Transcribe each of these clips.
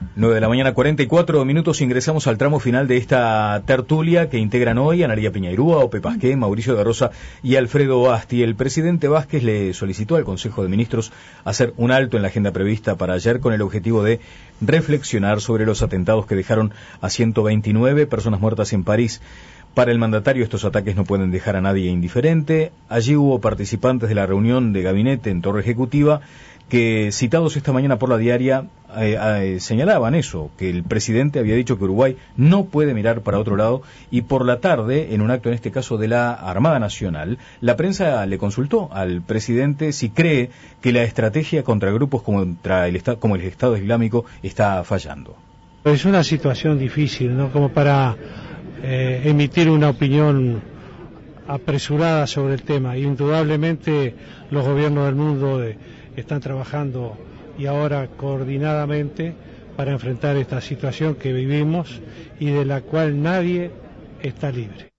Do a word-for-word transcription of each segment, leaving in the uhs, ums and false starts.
nueve de la mañana, cuarenta y cuatro minutos, ingresamos al tramo final de esta tertulia que integran hoy Ana María Piñeirúa, Ope Pasqué, Mauricio de Rosa y Alfredo Asti. El presidente Vázquez le solicitó al Consejo de Ministros hacer un alto en la agenda prevista para ayer con el objetivo de reflexionar sobre los atentados que dejaron a ciento veintinueve personas muertas en París. Para el mandatario estos ataques no pueden dejar a nadie indiferente. Allí hubo participantes de la reunión de gabinete en Torre Ejecutiva que, citados esta mañana por la diaria, eh, eh, señalaban eso, que el presidente había dicho que Uruguay no puede mirar para otro lado, y por la tarde, en un acto en este caso de la Armada Nacional, la prensa le consultó al presidente si cree que la estrategia contra grupos como, contra el, como el Estado Islámico está fallando. Es una situación difícil, ¿no? Como para eh, emitir una opinión apresurada sobre el tema. Indudablemente los gobiernos del mundo de, están trabajando y ahora coordinadamente para enfrentar esta situación que vivimos y de la cual nadie está libre.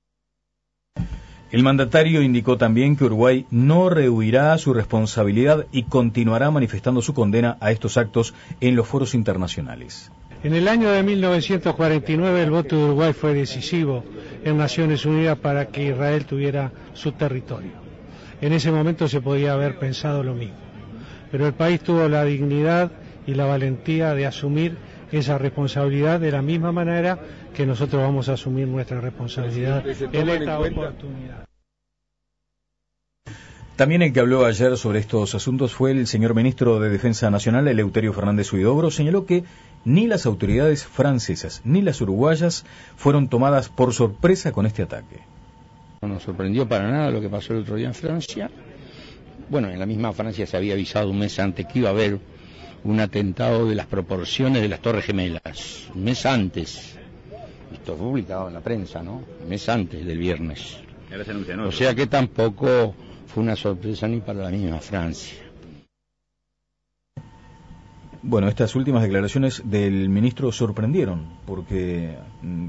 El mandatario indicó también que Uruguay no rehuirá su responsabilidad y continuará manifestando su condena a estos actos en los foros internacionales. En el año de mil novecientos cuarenta y nueve el voto de Uruguay fue decisivo en Naciones Unidas para que Israel tuviera su territorio. En ese momento se podía haber pensado lo mismo, pero el país tuvo la dignidad y la valentía de asumir esa responsabilidad de la misma manera que nosotros vamos a asumir nuestra responsabilidad en esta oportunidad. También el que habló ayer sobre estos asuntos fue el señor ministro de Defensa Nacional, Eleuterio Fernández Huidobro. Señaló que ni las autoridades francesas ni las uruguayas fueron tomadas por sorpresa con este ataque. No nos sorprendió para nada lo que pasó el otro día en Francia. Bueno, en la misma Francia se había avisado un mes antes que iba a haber un atentado de las proporciones de las Torres Gemelas. Un mes antes. Esto fue publicado en la prensa, ¿no? Un mes antes del viernes. O sea que tampoco fue una sorpresa ni para la misma Francia. Bueno, estas últimas declaraciones del ministro sorprendieron porque mmm,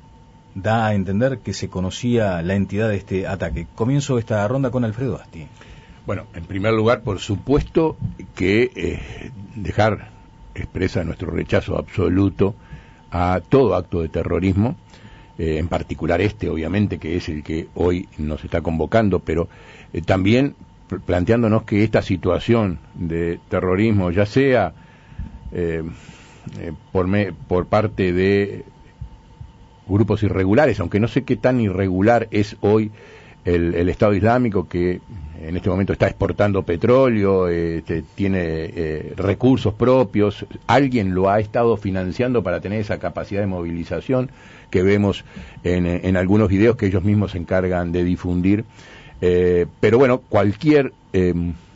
da a entender que se conocía la entidad de este ataque. Comienzo esta ronda con Alfredo Asti. Bueno, en primer lugar, por supuesto que eh, dejar expresa nuestro rechazo absoluto a todo acto de terrorismo, eh, en particular este, obviamente, que es el que hoy nos está convocando, pero eh, también planteándonos que esta situación de terrorismo, ya sea eh, eh, por, me, por parte de grupos irregulares, aunque no sé qué tan irregular es hoy el, el Estado Islámico, que en este momento está exportando petróleo, eh, tiene eh, recursos propios, alguien lo ha estado financiando para tener esa capacidad de movilización que vemos en, en algunos videos que ellos mismos se encargan de difundir, eh, pero bueno, cualquier eh,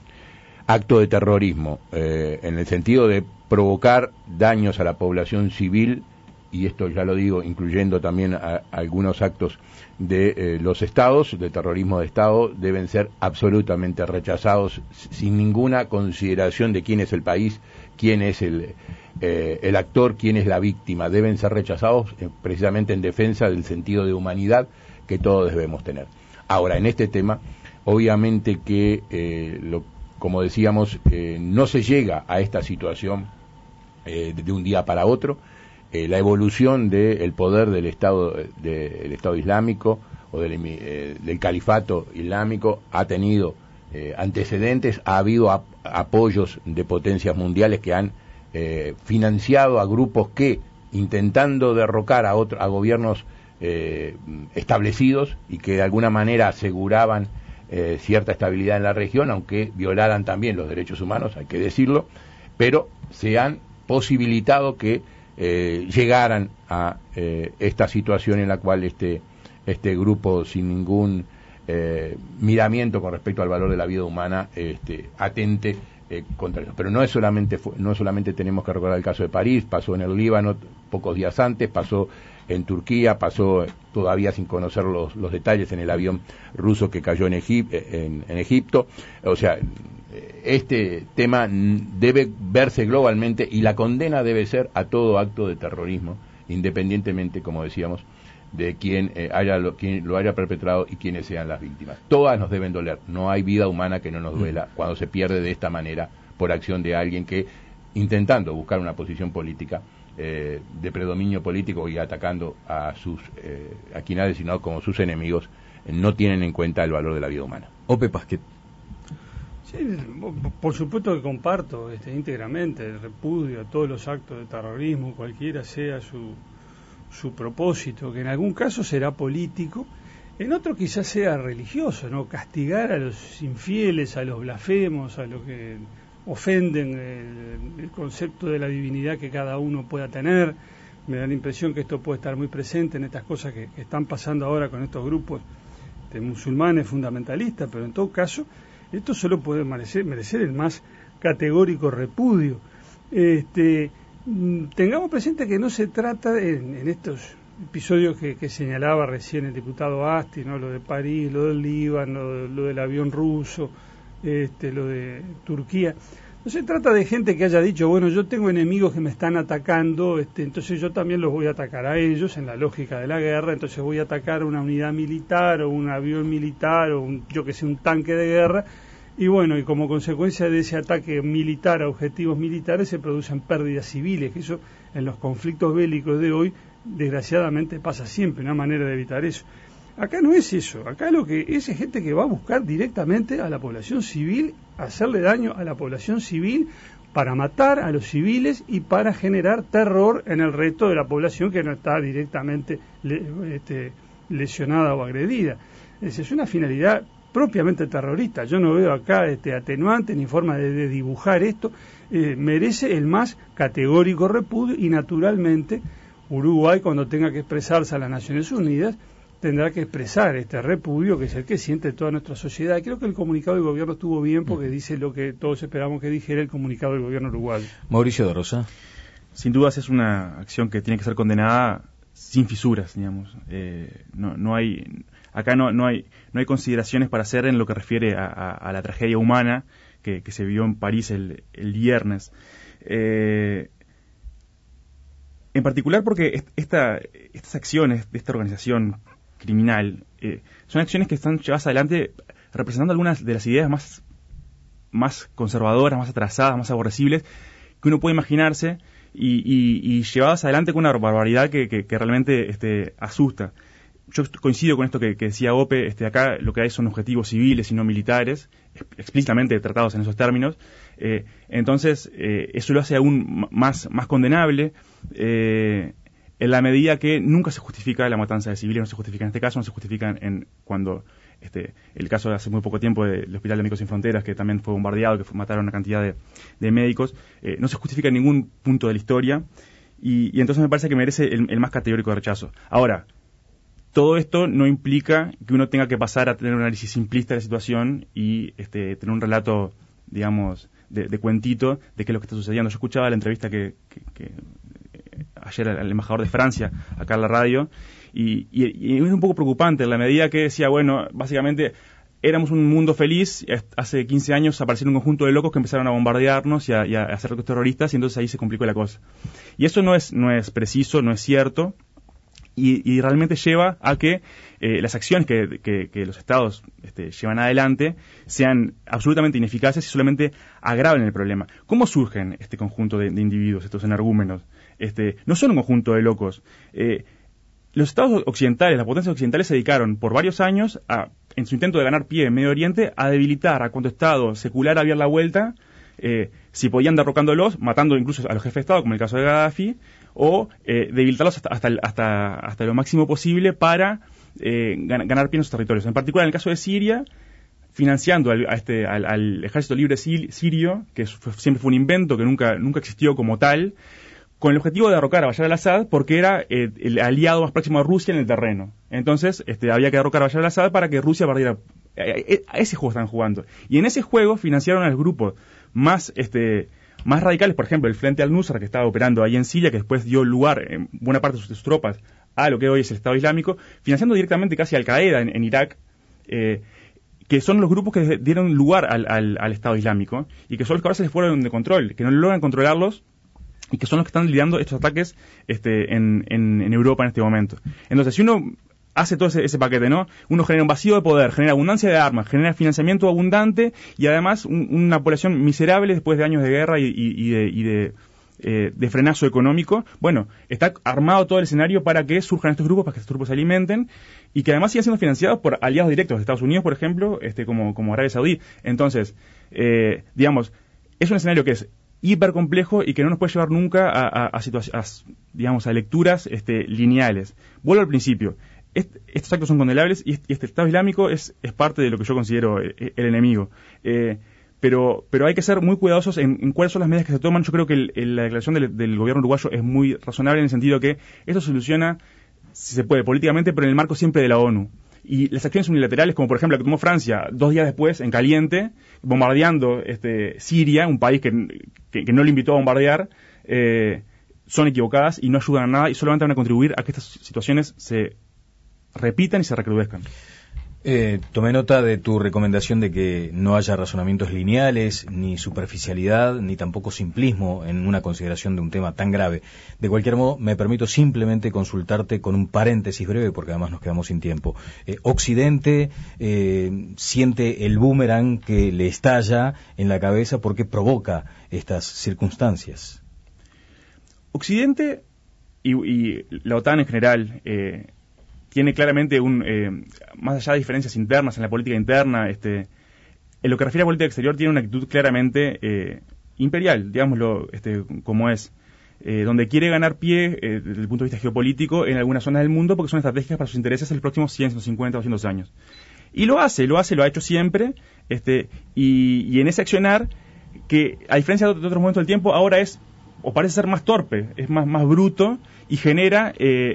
acto de terrorismo eh, en el sentido de provocar daños a la población civil, y esto ya lo digo, incluyendo también a, a algunos actos de eh, los estados, de terrorismo de estado, deben ser absolutamente rechazados sin ninguna consideración de quién es el país, quién es el, eh, el actor, quién es la víctima. Deben ser rechazados eh, precisamente en defensa del sentido de humanidad que todos debemos tener. Ahora, en este tema, obviamente que, eh, lo, como decíamos, eh, no se llega a esta situación eh, de un día para otro. Eh, la evolución del poder del Estado de, del Estado Islámico o del, eh, del Califato Islámico ha tenido eh, antecedentes, ha habido ap apoyos de potencias mundiales que han eh, financiado a grupos que, intentando derrocar a, otro, a gobiernos eh, establecidos y que de alguna manera aseguraban eh, cierta estabilidad en la región, aunque violaran también los derechos humanos, hay que decirlo, pero se han posibilitado que Eh, llegaran a eh, esta situación en la cual este este grupo, sin ningún eh, miramiento con respecto al valor de la vida humana, este, atente eh, contra eso. Pero no es solamente no solamente tenemos que recordar el caso de París, pasó en el Líbano pocos días antes, pasó en Turquía, pasó todavía sin conocer los, los detalles en el avión ruso que cayó en, Egip en, en Egipto. O sea, este tema debe verse globalmente y la condena debe ser a todo acto de terrorismo, independientemente, como decíamos, de quién eh, haya lo, quién lo haya perpetrado y quiénes sean las víctimas. Todas nos deben doler. No hay vida humana que no nos duela cuando se pierde de esta manera por acción de alguien que intentando buscar una posición política eh, de predominio político y atacando a sus eh, a quienes ha designado como sus enemigos, eh, no tienen en cuenta el valor de la vida humana. Ope Pasquet. Sí, por supuesto que comparto este, íntegramente el repudio a todos los actos de terrorismo, cualquiera sea su, su propósito, que en algún caso será político, en otro quizás sea religioso, ¿no? Castigar a los infieles, a los blasfemos, a los que ofenden el, el concepto de la divinidad que cada uno pueda tener. Me da la impresión que esto puede estar muy presente en estas cosas que, que están pasando ahora con estos grupos de musulmanes fundamentalistas, pero en todo caso esto solo puede merecer, merecer el más categórico repudio. Este, tengamos presente que no se trata de, en, en estos episodios que, que señalaba recién el diputado Asti, ¿no? Lo de París, lo del Líbano, lo, lo del avión ruso, este, lo de Turquía. No se trata de gente que haya dicho, bueno, yo tengo enemigos que me están atacando, este, entonces yo también los voy a atacar a ellos en la lógica de la guerra, entonces voy a atacar a una unidad militar o un avión militar o un, yo que sé, un tanque de guerra, y bueno, y como consecuencia de ese ataque militar a objetivos militares se producen pérdidas civiles, que eso en los conflictos bélicos de hoy desgraciadamente pasa siempre, una manera de evitar eso. Acá no es eso, acá lo que es es gente que va a buscar directamente a la población civil, hacerle daño a la población civil para matar a los civiles y para generar terror en el resto de la población que no está directamente le, este, lesionada o agredida. Esa es una finalidad propiamente terrorista. Yo no veo acá este, atenuante ni forma de, de dibujar esto. Eh, merece el más categórico repudio y naturalmente Uruguay, cuando tenga que expresarse a las Naciones Unidas, tendrá que expresar este repudio que es el que siente toda nuestra sociedad. Creo que el comunicado del gobierno estuvo bien porque dice lo que todos esperamos que dijera el comunicado del gobierno uruguayo. Mauricio de Rosa. Sin dudas es una acción que tiene que ser condenada sin fisuras, digamos. Eh, no, no hay, acá no, no hay, no hay consideraciones para hacer en lo que refiere a, a, a la tragedia humana que, que se vio en París el, el viernes. Eh, en particular porque esta, estas acciones de esta organización criminal, eh, son acciones que están llevadas adelante representando algunas de las ideas más, más conservadoras, más atrasadas, más aborrecibles que uno puede imaginarse y, y, y llevadas adelante con una barbaridad que, que, que realmente este, asusta. Yo coincido con esto que, que decía Ope, este, acá lo que hay son objetivos civiles y no militares, explícitamente tratados en esos términos, eh, entonces eh, eso lo hace aún más, más condenable, eh, en la medida que nunca se justifica la matanza de civiles, no se justifica en este caso, no se justifica en, en cuando este, el caso de hace muy poco tiempo del Hospital de Médicos Sin Fronteras, que también fue bombardeado, que fue, mataron a una cantidad de, de médicos, eh, no se justifica en ningún punto de la historia, y, y entonces me parece que merece el, el más categórico de rechazo. Ahora, todo esto no implica que uno tenga que pasar a tener un análisis simplista de la situación y este, tener un relato, digamos, de, de cuentito de qué es lo que está sucediendo. Yo escuchaba la entrevista que, que, que ayer al embajador de Francia, acá en la radio, y, y, y es un poco preocupante en la medida que decía, bueno, básicamente éramos un mundo feliz, hace quince años aparecieron un conjunto de locos que empezaron a bombardearnos y a, y a hacer actos terroristas, y entonces ahí se complicó la cosa. Y eso no es, no es preciso, no es cierto, y, y realmente lleva a que eh, las acciones que, que, que los estados este, llevan adelante sean absolutamente ineficaces y solamente agraven el problema. ¿Cómo surgen este conjunto de, de individuos, estos energúmenos? Este, no son un conjunto de locos. Eh, los estados occidentales, las potencias occidentales se dedicaron por varios años, a, en su intento de ganar pie en Medio Oriente, a debilitar a cuanto estado secular había la vuelta, eh, si podían derrocándolos, matando incluso a los jefes de estado, como el caso de Gaddafi, o eh, debilitarlos hasta, hasta, hasta, hasta lo máximo posible para eh, gan ganar pie en sus territorios. En particular, en el caso de Siria, financiando al, a este, al, al ejército libre sirio, que fue, siempre fue un invento, que nunca, nunca existió como tal, con el objetivo de derrocar a Bashar al-Assad porque era eh, el aliado más próximo a Rusia en el terreno. Entonces este, había que derrocar a Bashar al-Assad para que Rusia perdiera. A ese juego están jugando. Y en ese juego financiaron a los grupos más este, más radicales, por ejemplo, el Frente al-Nusra, que estaba operando ahí en Siria, que después dio lugar en buena parte de sus, de sus tropas a lo que hoy es el Estado Islámico, financiando directamente casi Al-Qaeda en, en Irak, eh, que son los grupos que dieron lugar al, al, al Estado Islámico, y que son los que ahora se les fueron de control, que no logran controlarlos, y que son los que están liderando estos ataques este, en, en, en Europa en este momento. Entonces, si uno hace todo ese, ese paquete, ¿no? Uno genera un vacío de poder, genera abundancia de armas, genera financiamiento abundante y además un, una población miserable después de años de guerra y, y, y de... Y de Eh, de frenazo económico. Bueno, está armado todo el escenario para que surjan estos grupos, para que estos grupos se alimenten y que además sigan siendo financiados por aliados directos de Estados Unidos, por ejemplo, este como, como Arabia Saudí. Entonces, eh, digamos, es un escenario que es hiper complejo y que no nos puede llevar nunca a, a, a, situa- a digamos, a lecturas este, lineales. Vuelvo al principio. Est- estos actos son condenables y este, este Estado Islámico es, es parte de lo que yo considero el, el enemigo. Eh, Pero, pero hay que ser muy cuidadosos en, en cuáles son las medidas que se toman. Yo creo que el, el, la declaración del, del gobierno uruguayo es muy razonable en el sentido que esto se soluciona, si se puede, políticamente, pero en el marco siempre de la ONU. Y las acciones unilaterales, como por ejemplo la que tomó Francia dos días después, en caliente, bombardeando este, Siria, un país que, que, que no le invitó a bombardear, eh, son equivocadas y no ayudan a nada y solamente van a contribuir a que estas situaciones se repitan y se recrudezcan. Eh, tomé nota de tu recomendación de que no haya razonamientos lineales, ni superficialidad, ni tampoco simplismo en una consideración de un tema tan grave. De cualquier modo, me permito simplemente consultarte con un paréntesis breve, porque además nos quedamos sin tiempo. Eh, Occidente eh, siente el boomerang que le estalla en la cabeza porque provoca estas circunstancias. Occidente y, y la OTAN en general... Eh, tiene claramente un, eh, más allá de diferencias internas en la política interna, este, en lo que refiere a política exterior tiene una actitud claramente eh, imperial, digámoslo este, como es, eh, donde quiere ganar pie eh, desde el punto de vista geopolítico en algunas zonas del mundo porque son estratégicas para sus intereses en los próximos cien, ciento cincuenta, doscientos años. Y lo hace, lo hace, lo ha hecho siempre, este, y, y en ese accionar, que a diferencia de otros momentos del tiempo, ahora es, o parece ser más torpe, es más, más bruto y genera... Eh,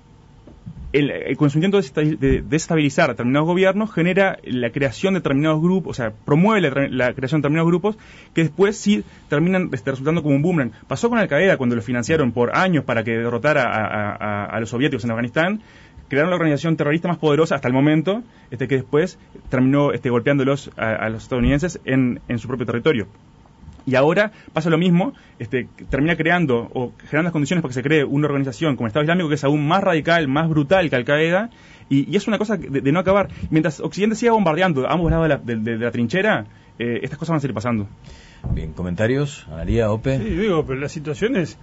El, el consentimiento de, de desestabilizar determinados gobiernos genera la creación de determinados grupos, o sea, promueve la, la creación de determinados grupos que después sí terminan este, resultando como un boomerang. Pasó con Al-Qaeda cuando lo financiaron por años para que derrotara a, a, a los soviéticos en Afganistán, crearon la organización terrorista más poderosa hasta el momento, este, que después terminó este, golpeándolos a, a los estadounidenses en, en su propio territorio. Y ahora pasa lo mismo, este, termina creando o generando las condiciones para que se cree una organización como el Estado Islámico que es aún más radical, más brutal que Al-Qaeda, y, y es una cosa de, de no acabar. Mientras Occidente siga bombardeando a ambos lados de la, de, de, de la trinchera, eh, estas cosas van a seguir pasando. Bien, ¿comentarios? Analía, Ope. Sí, digo, pero la situación es,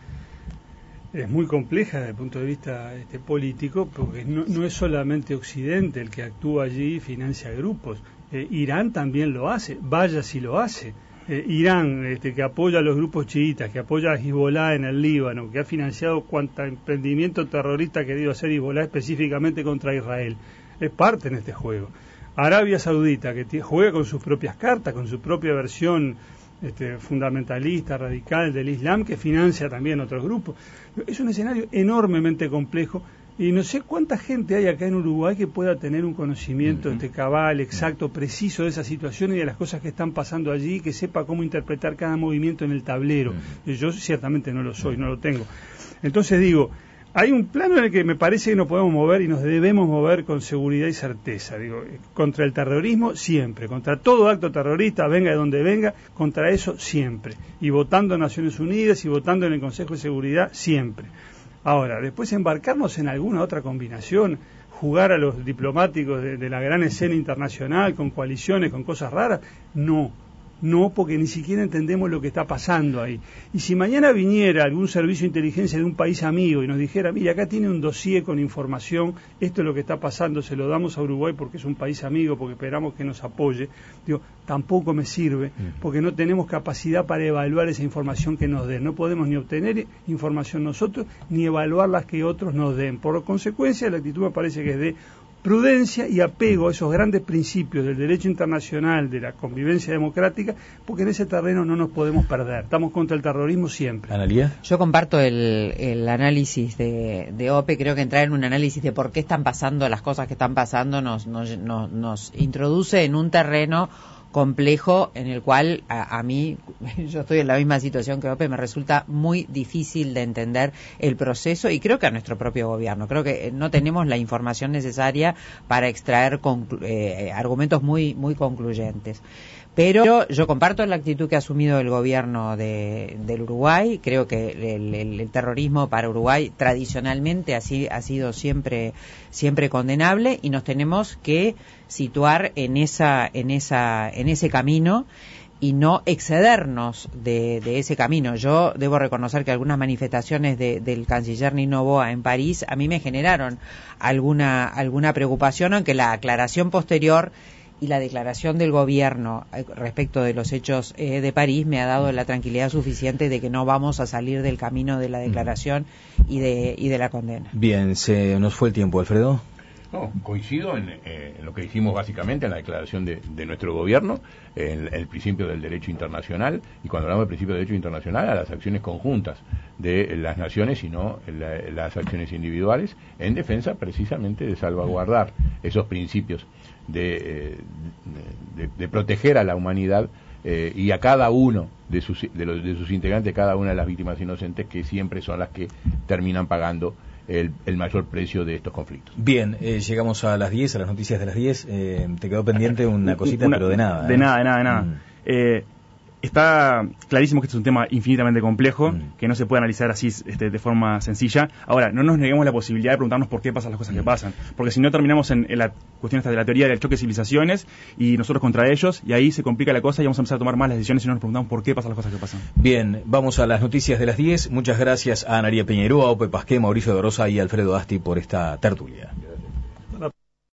es muy compleja desde el punto de vista este, político, porque no, no es solamente Occidente el que actúa allí y financia grupos. Eh, Irán también lo hace, vaya si lo hace. Eh, Irán, este, que apoya a los grupos chiitas, que apoya a Hezbollah en el Líbano, que ha financiado cuanta emprendimiento terrorista ha querido hacer Hezbollah específicamente contra Israel, es parte en este juego. Arabia Saudita, que t- juega con sus propias cartas, con su propia versión este, fundamentalista, radical del Islam, que financia también otros grupos. Es un escenario enormemente complejo. Y no sé cuánta gente hay acá en Uruguay que pueda tener un conocimiento uh-huh. este, cabal, exacto, preciso de esa situación y de las cosas que están pasando allí, que sepa cómo interpretar cada movimiento en el tablero. Uh-huh. Yo ciertamente no lo soy, no lo tengo. Entonces digo, hay un plano en el que me parece que nos podemos mover y nos debemos mover con seguridad y certeza. Digo, contra el terrorismo siempre, contra todo acto terrorista, venga de donde venga, contra eso siempre. Y votando en Naciones Unidas y votando en el Consejo de Seguridad siempre. Ahora, después embarcarnos en alguna otra combinación, jugar a los diplomáticos de, de la gran escena internacional, con coaliciones, con cosas raras, no, no, porque ni siquiera entendemos lo que está pasando ahí. Y si mañana viniera algún servicio de inteligencia de un país amigo y nos dijera, mira, acá tiene un dossier con información, esto es lo que está pasando, se lo damos a Uruguay porque es un país amigo, porque esperamos que nos apoye, digo, tampoco me sirve, porque no tenemos capacidad para evaluar esa información que nos den. No podemos ni obtener información nosotros, ni evaluar las que otros nos den. Por consecuencia, la actitud me parece que es de prudencia y apego a esos grandes principios del derecho internacional, de la convivencia democrática, porque en ese terreno no nos podemos perder. Estamos contra el terrorismo siempre. ¿Analía? Yo comparto el, el análisis de, de Ope. Creo que entrar en un análisis de por qué están pasando las cosas que están pasando nos, nos, nos, nos introduce en un terreno complejo en el cual a, a mí, yo estoy en la misma situación que Ope, me resulta muy difícil de entender el proceso y creo que a nuestro propio gobierno. Creo que no tenemos la información necesaria para extraer conclu- eh, argumentos muy, muy concluyentes. Pero yo comparto la actitud que ha asumido el gobierno de, del Uruguay. Creo que el, el, el terrorismo para Uruguay tradicionalmente ha, ha sido siempre, siempre condenable, y nos tenemos que situar en esa, en esa, en ese camino y no excedernos de, de ese camino. Yo debo reconocer que algunas manifestaciones de, del canciller Nino Boa en París a mí me generaron alguna, alguna preocupación, aunque la aclaración posterior y la declaración del gobierno respecto de los hechos eh, de París me ha dado la tranquilidad suficiente de que no vamos a salir del camino de la declaración y de, y de la condena. Bien, se nos fue el tiempo, Alfredo. No, coincido en, eh, en lo que hicimos básicamente en la declaración de, de nuestro gobierno, en el, el principio del derecho internacional, y cuando hablamos del principio del derecho internacional, a las acciones conjuntas de las naciones y no la, las acciones individuales, en defensa precisamente de salvaguardar esos principios de, eh, de, de proteger a la humanidad eh, y a cada uno de sus, de, los, de sus integrantes, cada una de las víctimas inocentes, que siempre son las que terminan pagando El, el mayor precio de estos conflictos. Bien, eh, llegamos a las diez, a las noticias de las diez. Eh, te quedó pendiente una cosita, una, pero de nada. De ¿eh? nada, de nada, de nada. Mm. Eh, está clarísimo que este es un tema infinitamente complejo, mm. que no se puede analizar así este, de forma sencilla. Ahora, no nos neguemos la posibilidad de preguntarnos por qué pasan las cosas mm. que pasan, porque si no terminamos en, en la cuestión esta de la teoría del choque de civilizaciones y nosotros contra ellos, y ahí se complica la cosa y vamos a empezar a tomar más las decisiones si no nos preguntamos por qué pasan las cosas que pasan. Bien, vamos a las noticias de las diez. Muchas gracias a Ana María Piñeiro, a Ope Pasqué, Mauricio de Rosa y Alfredo Asti por esta tertulia.